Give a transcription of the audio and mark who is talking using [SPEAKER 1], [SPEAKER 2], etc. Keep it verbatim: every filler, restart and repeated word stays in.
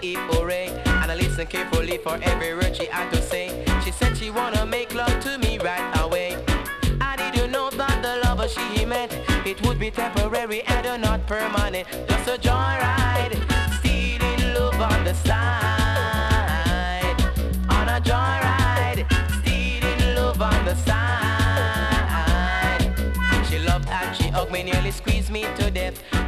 [SPEAKER 1] hip hooray. And I listen carefully for every word she had to say. She said she wanna make love to me right away. I didn't know that the lover she met, it would be temporary and not permanent. Just a joyride, stealing love on the side. On a joyride, stealing love on the side. She loved and she hugged me, nearly squeezed me to death.